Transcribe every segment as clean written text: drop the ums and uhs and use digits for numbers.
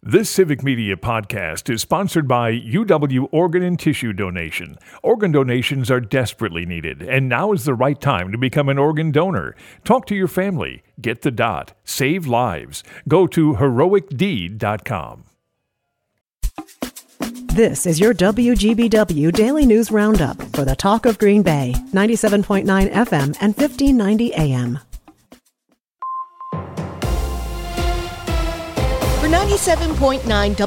This Civic Media podcast is sponsored by UW Organ and Tissue Donation. Organ donations are desperately needed, and now is the right time to become an organ donor. Talk to your family. Get the dot. Save lives. Go to heroicdeed.com. This is your WGBW Daily News Roundup for the Talk of Green Bay, 97.9 FM and 1590 AM. For 97.9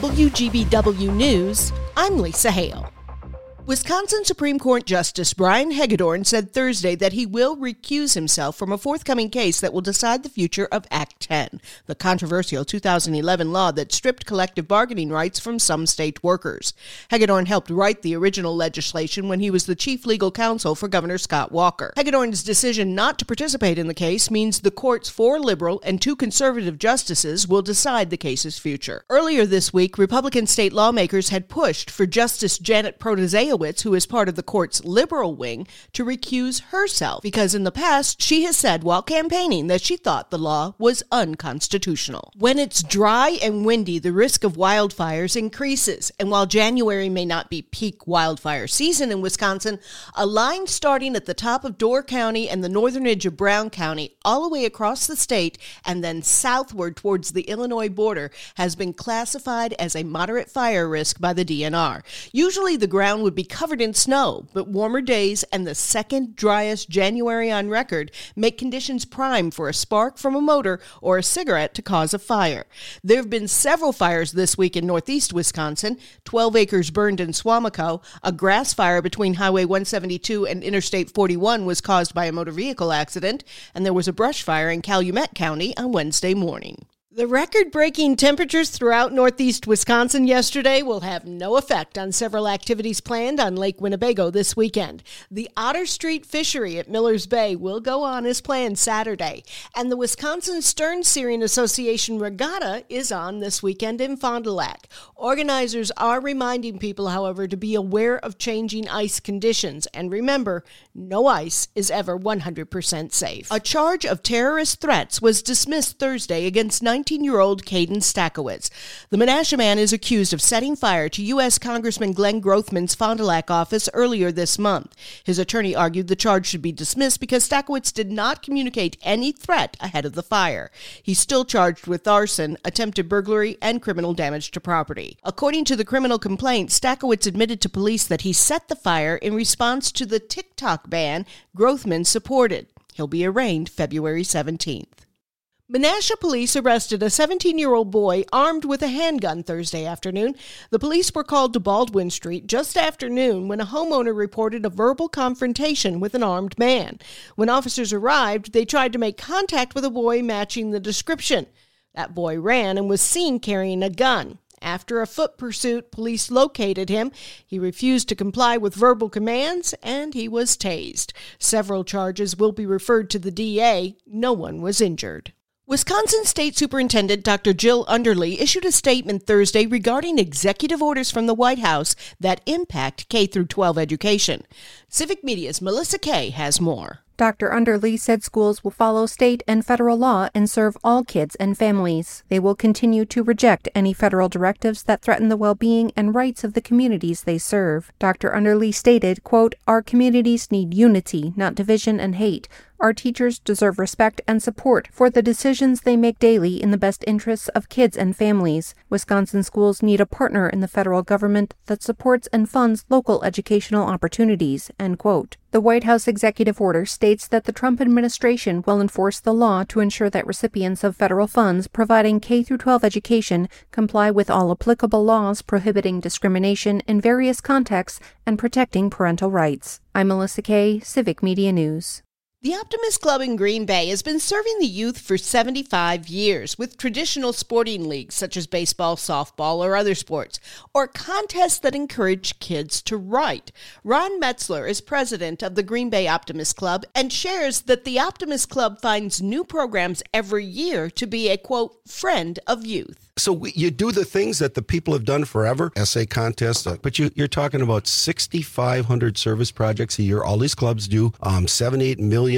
WGBW News, I'm Lisa Hale. Wisconsin Supreme Court Justice Brian Hagedorn said Thursday that he will recuse himself from a forthcoming case that will decide the future of Act 10, the controversial 2011 law that stripped collective bargaining rights from some state workers. Hagedorn helped write the original legislation when he was the chief legal counsel for Governor Scott Walker. Hagedorn's decision not to participate in the case means the court's 4 liberal and 2 conservative justices will decide the case's future. Earlier this week, Republican state lawmakers had pushed for Justice Janet Protasiewicz, who is part of the court's liberal wing, to recuse herself because in the past she has said while campaigning that she thought the law was unconstitutional. When it's dry and windy, the risk of wildfires increases, and while January may not be peak wildfire season in Wisconsin, a line starting at the top of Door County and the northern edge of Brown County all the way across the state and then southward towards the Illinois border has been classified as a moderate fire risk by the DNR. Usually the ground would be covered in snow, but warmer days and the second driest January on record make conditions prime for a spark from a motor or a cigarette to cause a fire. There have been several fires this week in northeast Wisconsin. 12 acres burned in Swamico. A grass fire between Highway 172 and Interstate 41 was caused by a motor vehicle accident, and there was a brush fire in Calumet County on Wednesday morning. The record-breaking temperatures throughout northeast Wisconsin yesterday will have no effect on several activities planned on Lake Winnebago this weekend. The Otter Street Fishery at Millers Bay will go on as planned Saturday, and the Wisconsin Stern Steering Association Regatta is on this weekend in Fond du Lac. Organizers are reminding people, however, to be aware of changing ice conditions, and remember, no ice is ever 100% safe. A charge of terrorist threats was dismissed Thursday against 19-year-old Caden Stackowitz. The Menasha man is accused of setting fire to U.S. Congressman Glenn Grothman's Fond du Lac office earlier this month. His attorney argued the charge should be dismissed because Stackowitz did not communicate any threat ahead of the fire. He's still charged with arson, attempted burglary, and criminal damage to property. According to the criminal complaint, Stackowitz admitted to police that he set the fire in response to the TikTok ban Grothman supported. He'll be arraigned February 17th. Menasha police arrested a 17-year-old boy armed with a handgun Thursday afternoon. The police were called to Baldwin Street just after noon when a homeowner reported a verbal confrontation with an armed man. When officers arrived, they tried to make contact with a boy matching the description. That boy ran and was seen carrying a gun. After a foot pursuit, police located him. He refused to comply with verbal commands, and he was tased. Several charges will be referred to the DA. No one was injured. Wisconsin State Superintendent Dr. Jill Underly issued a statement Thursday regarding executive orders from the White House that impact K-12 education. Civic Media's Melissa Kay has more. Dr. Underly said schools will follow state and federal law and serve all kids and families. They will continue to reject any federal directives that threaten the well-being and rights of the communities they serve. Dr. Underly stated, quote, "Our communities need unity, not division and hate. Our teachers deserve respect and support for the decisions they make daily in the best interests of kids and families. Wisconsin schools need a partner in the federal government that supports and funds local educational opportunities," end quote. The White House executive order states that the Trump administration will enforce the law to ensure that recipients of federal funds providing K-12 education comply with all applicable laws prohibiting discrimination in various contexts and protecting parental rights. I'm Melissa Kay, Civic Media News. The Optimist Club in Green Bay has been serving the youth for 75 years with traditional sporting leagues such as baseball, softball, or other sports, or contests that encourage kids to write. Ron Metzler is president of the Green Bay Optimist Club and shares that the Optimist Club finds new programs every year to be a, quote, friend of youth. So you do the things that the people have done forever, essay contests, but you're talking about 6,500 service projects a year. All these clubs do $7-8 million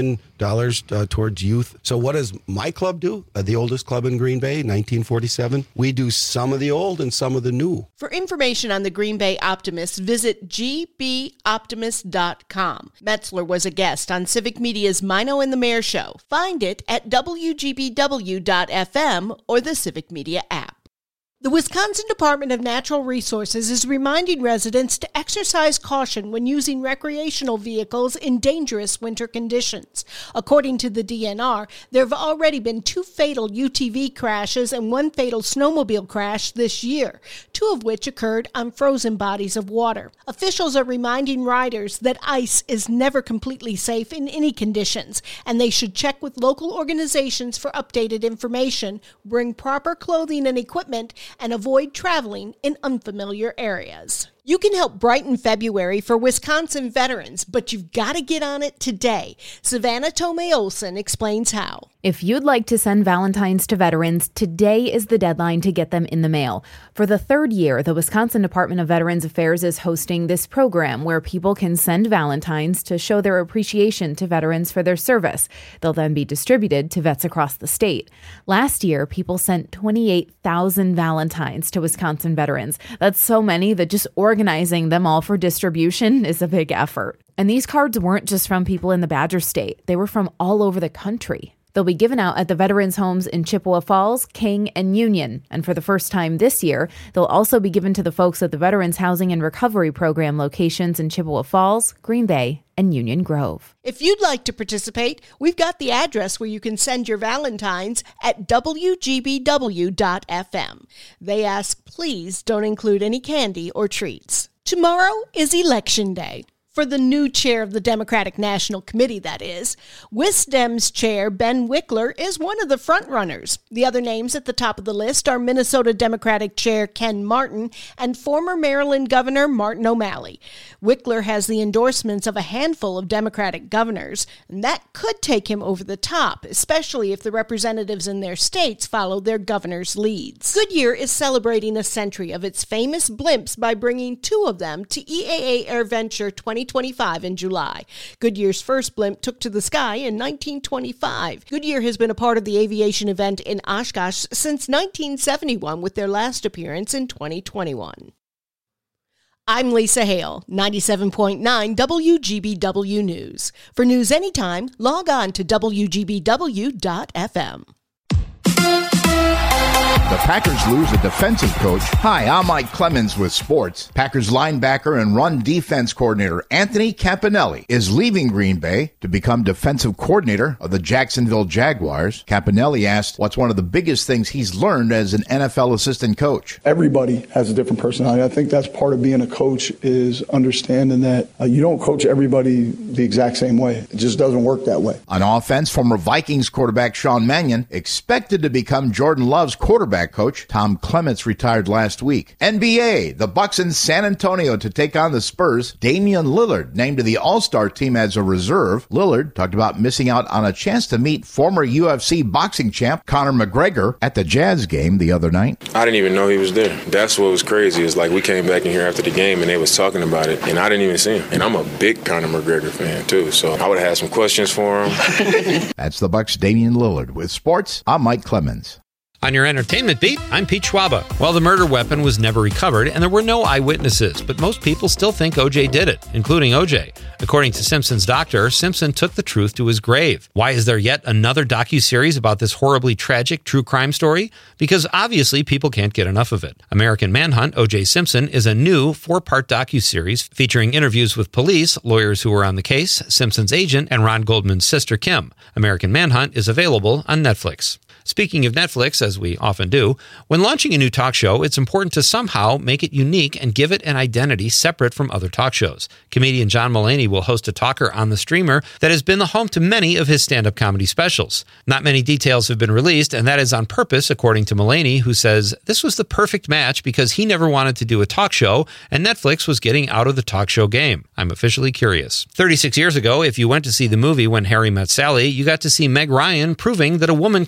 towards youth. So what does my club do? The oldest club in Green Bay, 1947. We do some of the old and some of the new. For information on the Green Bay Optimists, visit gboptimist.com. Metzler was a guest on Civic Media's Mino and the Mayor show. Find it at wgbw.fm or the Civic Media app. The Wisconsin Department of Natural Resources is reminding residents to exercise caution when using recreational vehicles in dangerous winter conditions. According to the DNR, there have already been 2 fatal UTV crashes and 1 fatal snowmobile crash this year, 2 of which occurred on frozen bodies of water. Officials are reminding riders that ice is never completely safe in any conditions, and they should check with local organizations for updated information, bring proper clothing and equipment, and avoid traveling in unfamiliar areas. You can help brighten February for Wisconsin veterans, but you've got to get on it today. Savannah Tomei-Olson explains how. If you'd like to send Valentines to veterans, today is the deadline to get them in the mail. For the 3rd year, the Wisconsin Department of Veterans Affairs is hosting this program where people can send Valentines to show their appreciation to veterans for their service. They'll then be distributed to vets across the state. Last year, people sent 28,000 Valentines to Wisconsin veterans. That's so many that just organizing them all for distribution is a big effort. And these cards weren't just from people in the Badger State. They were from all over the country. They'll be given out at the veterans' homes in Chippewa Falls, King, and Union. And for the first time this year, they'll also be given to the folks at the Veterans Housing and Recovery Program locations in Chippewa Falls, Green Bay, and Union Grove. If you'd like to participate, we've got the address where you can send your Valentines at wgbw.fm. They ask, please don't include any candy or treats. Tomorrow is Election Day. For the new chair of the Democratic National Committee, that is. WisDem's chair, Ben Wickler, is one of the frontrunners. The other names at the top of the list are Minnesota Democratic Chair Ken Martin and former Maryland Governor Martin O'Malley. Wickler has the endorsements of a handful of Democratic governors, and that could take him over the top, especially if the representatives in their states follow their governor's leads. Goodyear is celebrating a century of its famous blimps by bringing 2 of them to EAA AirVenture 2025 in July. Goodyear's first blimp took to the sky in 1925. Goodyear has been a part of the aviation event in Oshkosh since 1971, with their last appearance in 2021. I'm Lisa Hale, 97.9 WGBW News. For news anytime, log on to WGBW.fm. The Packers lose a defensive coach. Hi, I'm Mike Clemens with sports. Packers linebacker and run defense coordinator Anthony Campanelli is leaving Green Bay to become defensive coordinator of the Jacksonville Jaguars. Campanelli asked what's one of the biggest things he's learned as an NFL assistant coach. Everybody has a different personality. I think that's part of being a coach, is understanding that you don't coach everybody the exact same way. It just doesn't work that way. On offense, former Vikings quarterback Sean Mannion expected to become Jordan Love's quarterback coach. Tom Clements retired last week. NBA, the Bucks in San Antonio to take on the Spurs. Damian Lillard named to the All-Star team as a reserve. Lillard talked about missing out on a chance to meet former UFC boxing champ Conor McGregor at the Jazz game the other night. I didn't even know he was there. That's what was crazy. It's like we came back in here after the game and they was talking about it, and I didn't even see him. And I'm a big Conor McGregor fan too, so I would have had some questions for him. That's the Bucks' Damian Lillard. With sports, I'm Mike Clemens. On your entertainment beat, I'm Pete Schwaba. Well, the murder weapon was never recovered, and there were no eyewitnesses, but most people still think O.J. did it, including O.J. According to Simpson's doctor, Simpson took the truth to his grave. Why is there yet another docuseries about this horribly tragic true crime story? Because obviously people can't get enough of it. American Manhunt, O.J. Simpson, is a new 4-part docuseries featuring interviews with police, lawyers who were on the case, Simpson's agent, and Ron Goldman's sister, Kim. American Manhunt is available on Netflix. Speaking of Netflix, as we often do, when launching a new talk show, it's important to somehow make it unique and give it an identity separate from other talk shows. Comedian John Mulaney will host a talker on the streamer that has been the home to many of his stand-up comedy specials. Not many details have been released, and that is on purpose, according to Mulaney, who says this was the perfect match because he never wanted to do a talk show, and Netflix was getting out of the talk show game. I'm officially curious. 36 years ago, if you went to see the movie When Harry Met Sally, you got to see Meg Ryan proving that a woman can fake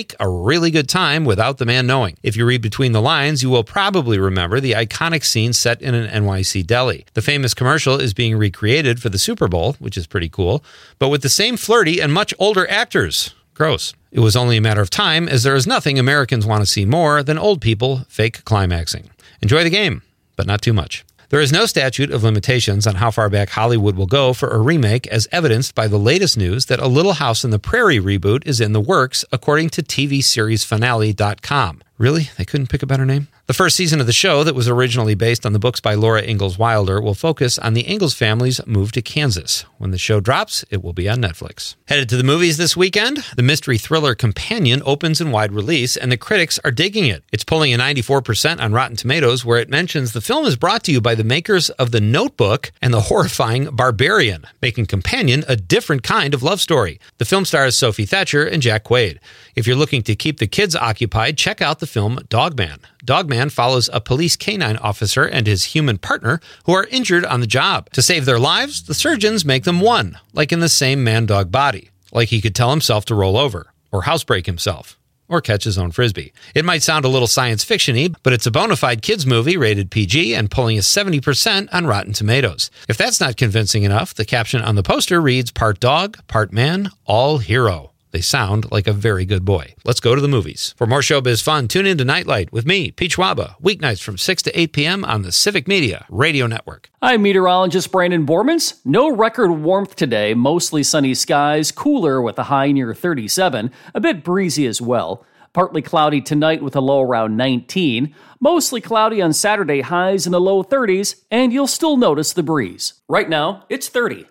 make a really good time without the man knowing. If you read between the lines, you will probably remember the iconic scene set in an NYC deli. The famous commercial is being recreated for the Super Bowl, which is pretty cool, but with the same flirty and much older actors. Gross. It was only a matter of time, as there is nothing Americans want to see more than old people fake climaxing. Enjoy the game, but not too much. There is no statute of limitations on how far back Hollywood will go for a remake, as evidenced by the latest news that a Little House on the Prairie reboot is in the works, according to TVSeriesFinale.com. Really? They couldn't pick a better name? The first season of the show, that was originally based on the books by Laura Ingalls Wilder, will focus on the Ingalls family's move to Kansas. When the show drops, it will be on Netflix. Headed to the movies this weekend? The mystery thriller Companion opens in wide release, and the critics are digging it. It's pulling a 94% on Rotten Tomatoes, where it mentions the film is brought to you by the makers of The Notebook and the horrifying Barbarian, making Companion a different kind of love story. The film stars Sophie Thatcher and Jack Quaid. If you're looking to keep the kids occupied, check out the film Dogman. Dogman follows a police canine officer and his human partner who are injured on the job. To save their lives, the surgeons make them one, like in the same man-dog body. Like he could tell himself to roll over, or housebreak himself, or catch his own frisbee. It might sound a little science fiction-y, but it's a bona fide kids movie rated PG and pulling a 70% on Rotten Tomatoes. If that's not convincing enough, the caption on the poster reads, "Part dog, part man, all hero." They sound like a very good boy. Let's go to the movies. For more showbiz fun, tune in to Nightlight with me, Pete Schwaba, weeknights from 6 to 8 p.m. on the Civic Media Radio Network. I'm meteorologist Brandon Bormans. No record warmth today, mostly sunny skies, cooler with a high near 37, a bit breezy as well. Partly cloudy tonight with a low around 19. Mostly cloudy on Saturday, highs in the low 30s, and you'll still notice the breeze. Right now, it's 30.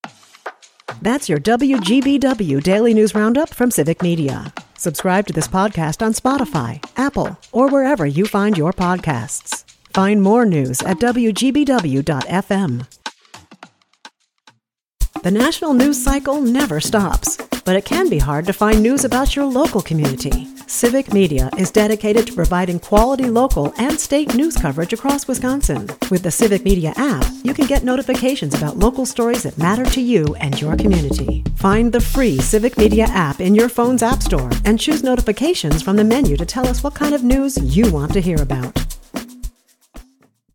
That's your WGBW Daily News Roundup from Civic Media. Subscribe to this podcast on Spotify, Apple, or wherever you find your podcasts. Find more news at WGBW.FM. The national news cycle never stops, but it can be hard to find news about your local community. Civic Media is dedicated to providing quality local and state news coverage across Wisconsin. With the Civic Media app, you can get notifications about local stories that matter to you and your community. Find the free Civic Media app in your phone's app store and choose notifications from the menu to tell us what kind of news you want to hear about.